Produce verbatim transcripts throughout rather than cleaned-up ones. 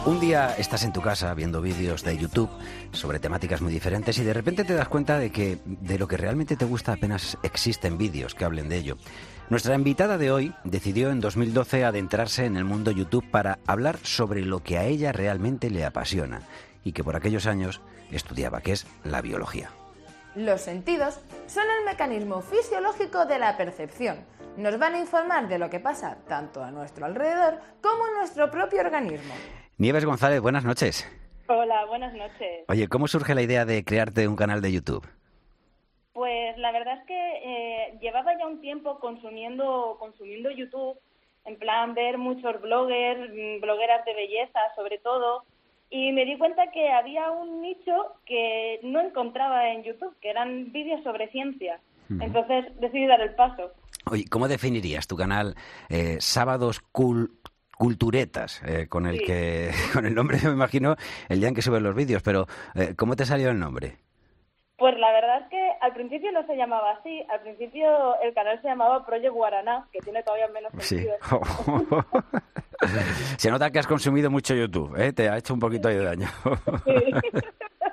Un día estás en tu casa viendo vídeos de YouTube sobre temáticas muy diferentes y de repente te das cuenta de que de lo que realmente te gusta apenas existen vídeos que hablen de ello. Nuestra invitada de hoy decidió en dos mil doce adentrarse en el mundo YouTube para hablar sobre lo que a ella realmente le apasiona y que por aquellos años estudiaba, que es la biología. Los sentidos son el mecanismo fisiológico de la percepción. Nos van a informar de lo que pasa tanto a nuestro alrededor como en nuestro propio organismo. Nieves González, buenas noches. Hola, buenas noches. Oye, ¿cómo surge la idea de crearte un canal de YouTube? Pues la verdad es que eh, llevaba ya un tiempo consumiendo consumiendo YouTube, en plan ver muchos bloggers, blogueras de belleza sobre todo, y me di cuenta que había un nicho que no encontraba en YouTube, que eran vídeos sobre ciencia. Uh-huh. Entonces decidí dar el paso. Oye, ¿cómo definirías tu canal eh, Sábados Cool? Culturetas, eh, con el sí. que con el nombre me imagino el día en que subes los vídeos, pero eh, ¿cómo te salió el nombre? Pues la verdad es que al principio no se llamaba así, al principio el canal se llamaba Project Guaraná, que tiene todavía menos sentido. Sí. Se nota que has consumido mucho YouTube, ¿eh? Te ha hecho un poquito de daño. Sí.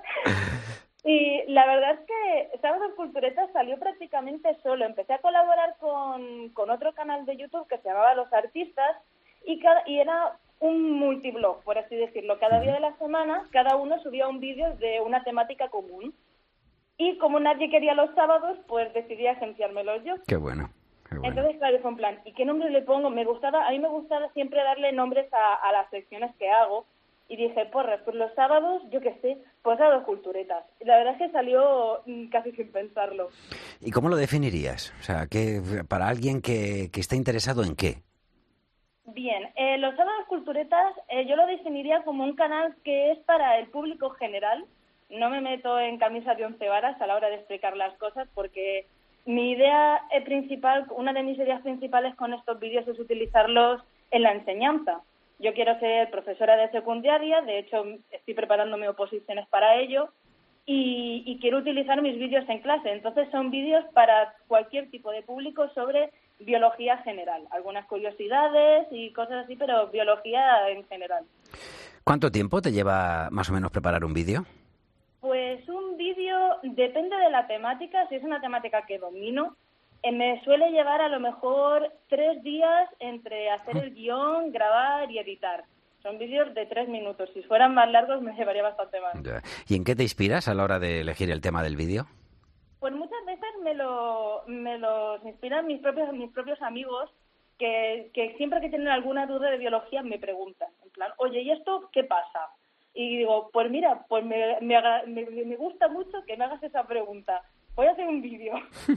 Y la verdad es que Sábados Culturetas salió prácticamente solo. Empecé a colaborar con, con otro canal de YouTube que se llamaba Los Artistas, Y, cada, y era un multiblog, por así decirlo. Cada día de la semana, cada uno subía un vídeo de una temática común. Y como nadie quería los sábados, pues decidí agenciármelos yo. Qué bueno, qué bueno. Entonces, claro, fue en plan, ¿y qué nombre le pongo? Me gustaba, a mí me gustaba siempre darle nombres a, a las secciones que hago. Y dije, porra, pues los sábados, yo qué sé, pues Sábados Culturetas. Y la verdad es que salió casi sin pensarlo. ¿Y cómo lo definirías? O sea, que para alguien que, que está interesado en qué. Bien, eh, los Sábados Culturetas eh, yo lo definiría como un canal que es para el público general. No me meto en camisa de once varas a la hora de explicar las cosas porque mi idea eh, principal, una de mis ideas principales con estos vídeos es utilizarlos en la enseñanza. Yo quiero ser profesora de secundaria, de hecho estoy preparándome oposiciones para ello y, y quiero utilizar mis vídeos en clase. Entonces son vídeos para cualquier tipo de público sobre biología general, algunas curiosidades y cosas así, pero biología en general. ¿Cuánto tiempo te lleva más o menos preparar un vídeo? Pues un vídeo depende de la temática. Si es una temática que domino, eh, me suele llevar a lo mejor tres días entre hacer el guión, grabar y editar. Son vídeos de tres minutos. Si fueran más largos me llevaría bastante más. Ya. ¿Y en qué te inspiras a la hora de elegir el tema del vídeo? Pues muchas veces me lo me los inspiran mis propios mis propios amigos que, que siempre que tienen alguna duda de biología me preguntan, en plan, oye, ¿y esto qué pasa? Y digo, pues mira, pues me, me, me, me gusta mucho que me hagas esa pregunta. Voy a hacer un vídeo.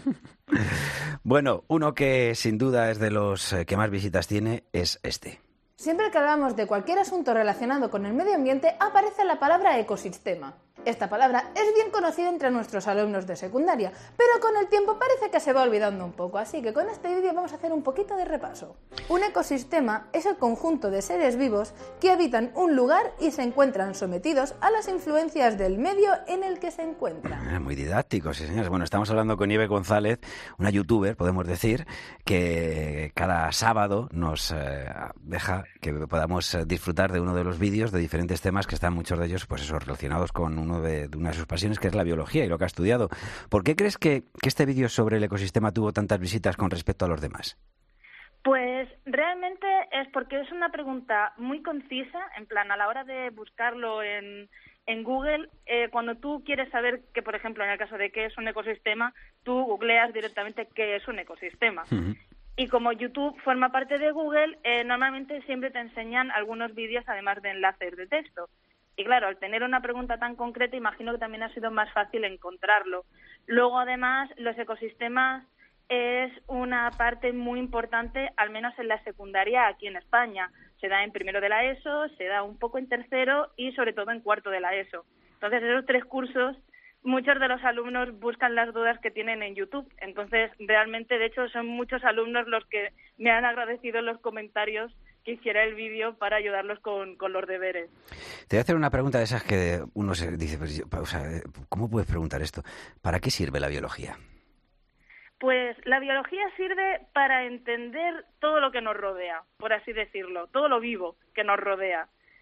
Bueno, uno que sin duda es de los que más visitas tiene es este. Siempre que hablamos de cualquier asunto relacionado con el medio ambiente, aparece la palabra ecosistema. Esta palabra es bien conocida entre nuestros alumnos de secundaria, pero con el tiempo parece que se va olvidando un poco, así que con este vídeo vamos a hacer un poquito de repaso. Un ecosistema es el conjunto de seres vivos que habitan un lugar y se encuentran sometidos a las influencias del medio en el que se encuentran. Muy didáctico, sí señores. Bueno, estamos hablando con Nieves González, una youtuber, podemos decir, que cada sábado nos eh, deja que podamos disfrutar de uno de los vídeos de diferentes temas que están muchos de ellos, pues eso, relacionados con uno de, de una de sus pasiones, que es la biología y lo que ha estudiado. ¿Por qué crees que, que este vídeo sobre el ecosistema tuvo tantas visitas con respecto a los demás? Pues realmente es porque es una pregunta muy concisa, en plan, a la hora de buscarlo en, en Google, eh, cuando tú quieres saber que, por ejemplo, en el caso de qué es un ecosistema, tú googleas directamente qué es un ecosistema. Uh-huh. Y como YouTube forma parte de Google, eh, normalmente siempre te enseñan algunos vídeos además de enlaces de texto. Y claro, al tener una pregunta tan concreta, imagino que también ha sido más fácil encontrarlo. Luego, además, los ecosistemas es una parte muy importante, al menos en la secundaria aquí en España. Se da en primero de la ESO, se da un poco en tercero y sobre todo en cuarto de la ESO. Entonces, esos tres cursos, muchos de los alumnos buscan las dudas que tienen en YouTube. Entonces, realmente, de hecho, son muchos alumnos los que me han agradecido en los comentarios que hiciera el vídeo para ayudarlos con, con los deberes. Te voy a hacer una pregunta de esas que uno se dice, pues yo, o sea, ¿cómo puedes preguntar esto? ¿Para qué sirve la biología? Pues la biología sirve para entender todo lo que nos rodea, por así decirlo, todo lo vivo que nos rodea.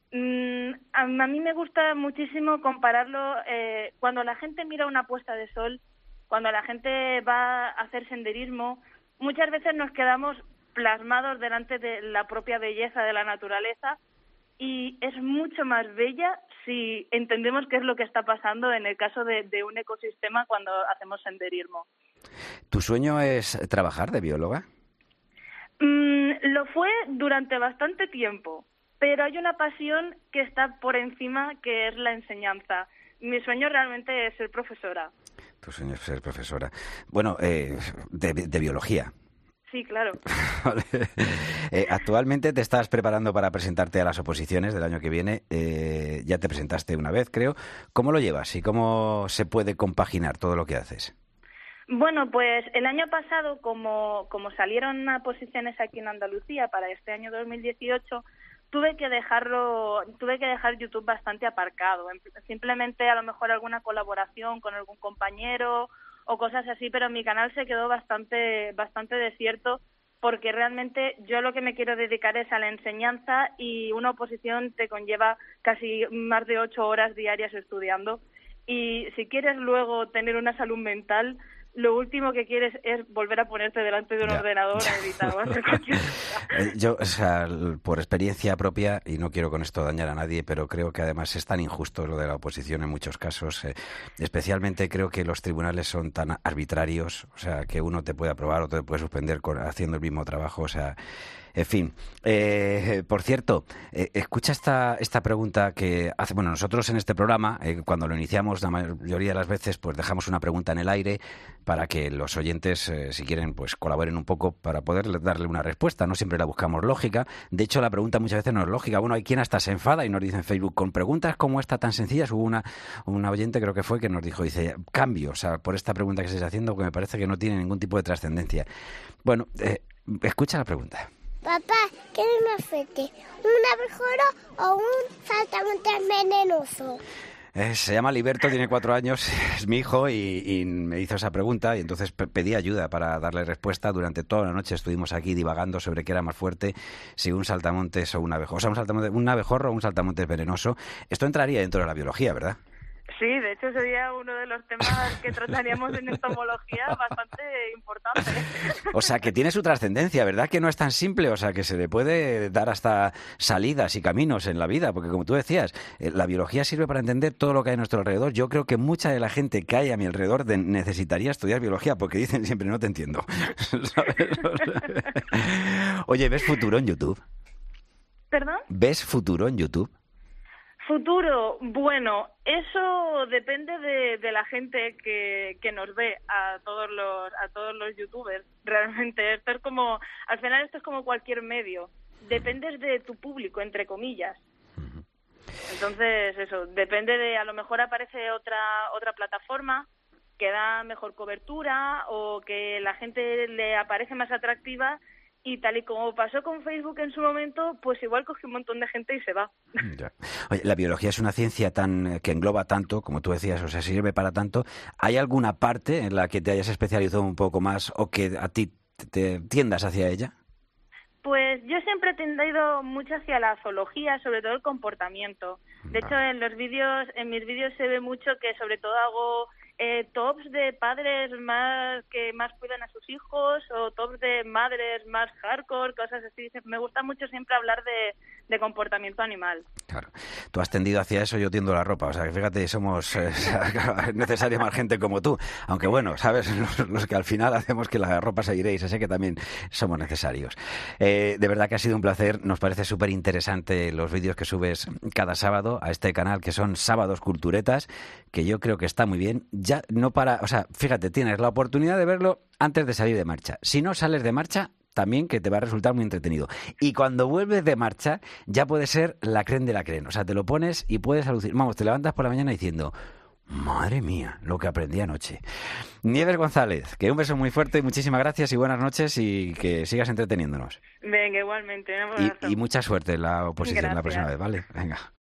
Mm, a, a mí me gusta muchísimo compararlo eh, cuando la gente mira una puesta de sol, cuando la gente va a hacer senderismo, muchas veces nos quedamos plasmados delante de la propia belleza de la naturaleza y es mucho más bella si entendemos qué es lo que está pasando en el caso de, de un ecosistema cuando hacemos senderismo. ¿Tu sueño es trabajar de bióloga? Mm, lo fue durante bastante tiempo, pero hay una pasión que está por encima, que es la enseñanza. Mi sueño realmente es ser profesora. Tu sueño es ser profesora. Bueno, eh, de, de biología. Sí, claro. Vale. Eh, actualmente te estás preparando para presentarte a las oposiciones del año que viene. Eh, ya te presentaste una vez, creo. ¿Cómo lo llevas y cómo se puede compaginar todo lo que haces? Bueno, pues el año pasado, como, como salieron a posiciones aquí en Andalucía para este año dos mil dieciocho, tuve que dejarlo, tuve que dejar YouTube bastante aparcado. Simplemente a lo mejor alguna colaboración con algún compañero o cosas así, pero mi canal se quedó bastante, bastante desierto porque realmente yo lo que me quiero dedicar es a la enseñanza y una oposición te conlleva casi más de ocho horas diarias estudiando y si quieres luego tener una salud mental, lo último que quieres es volver a ponerte delante de un ya. ordenador a editar o hacer cualquier cosa. Yo, o sea, por experiencia propia, y no quiero con esto dañar a nadie, pero creo que además es tan injusto lo de la oposición en muchos casos. Eh, especialmente creo que los tribunales son tan arbitrarios, o sea, que uno te puede aprobar o te puede suspender con, haciendo el mismo trabajo, o sea... En fin, eh, por cierto, eh, escucha esta esta pregunta que hace, bueno, nosotros en este programa, eh, cuando lo iniciamos, la mayoría de las veces, pues dejamos una pregunta en el aire para que los oyentes, eh, si quieren, pues colaboren un poco para poder darle una respuesta. No siempre la buscamos lógica. De hecho, la pregunta muchas veces no es lógica. Bueno, hay quien hasta se enfada y nos dice en Facebook, con preguntas como esta tan sencillas, hubo una, una oyente, creo que fue, que nos dijo, dice, cambio, o sea, por esta pregunta que se está haciendo, que me parece que no tiene ningún tipo de trascendencia. Bueno, eh, escucha la pregunta. Papá, ¿qué es más fuerte? ¿Un abejorro o un saltamontes venenoso? Eh, se llama Liberto, tiene cuatro años, es mi hijo y, y me hizo esa pregunta y entonces pe- pedí ayuda para darle respuesta. Durante toda la noche estuvimos aquí divagando sobre qué era más fuerte, si un saltamontes o un abejorro, o sea, un, saltamontes, un abejorro o un saltamontes venenoso. Esto entraría dentro de la biología, ¿verdad? Sí, de hecho sería uno de los temas que trataríamos en entomología bastante importante. O sea, que tiene su trascendencia, ¿verdad? Que no es tan simple, o sea, que se le puede dar hasta salidas y caminos en la vida, porque como tú decías, eh, la biología sirve para entender todo lo que hay a nuestro alrededor. Yo creo que mucha de la gente que hay a mi alrededor de, necesitaría estudiar biología, porque dicen siempre, no te entiendo. ¿Sabes? Oye, ¿ves futuro en YouTube? ¿Perdón? ¿Ves futuro en YouTube? Futuro, bueno, eso depende de, de la gente que, que nos ve, a todos los a todos los youtubers. Realmente esto es como, al final esto es como cualquier medio, dependes de tu público, entre comillas. Entonces eso, depende de, a lo mejor aparece otra otra plataforma que da mejor cobertura o que la gente le aparece más atractiva. Y tal y como pasó con Facebook en su momento, pues igual coge un montón de gente y se va. Ya. Oye, la biología es una ciencia tan que engloba tanto, como tú decías, o sea, sirve para tanto. ¿Hay alguna parte en la que te hayas especializado un poco más o que a ti te tiendas hacia ella? Pues yo siempre he tendido mucho hacia la zoología, sobre todo el comportamiento. De hecho, en los vídeos, en mis vídeos se ve mucho que sobre todo hago eh, tops de padres más que más cuidan a sus hijos o tops de madres más hardcore, cosas así. Me gusta mucho siempre hablar de, de comportamiento animal. Claro. Tú has tendido hacia eso, yo tiendo la ropa. O sea, que fíjate, somos eh, es necesaria más gente como tú. Aunque bueno, ¿sabes? Los, los que al final hacemos que la ropa seguiréis, así que también somos necesarios. Eh, de verdad que ha sido un placer. Nos parece súper interesante los vídeos que subes cada sábado a este canal, que son Sábados Culturetas, que yo creo que está muy bien. Ya no para, o sea, fíjate, tienes la oportunidad de verlo antes de salir de marcha. Si no sales de marcha, también que te va a resultar muy entretenido. Y cuando vuelves de marcha, ya puede ser la creen de la creen. O sea, te lo pones y puedes alucinar. Vamos, te levantas por la mañana diciendo, madre mía, lo que aprendí anoche. Nieves González, que un beso muy fuerte, muchísimas gracias y buenas noches y que sigas entreteniéndonos. Venga, igualmente. Un y, y mucha suerte en la oposición. Gracias. La próxima vez, ¿vale? Venga.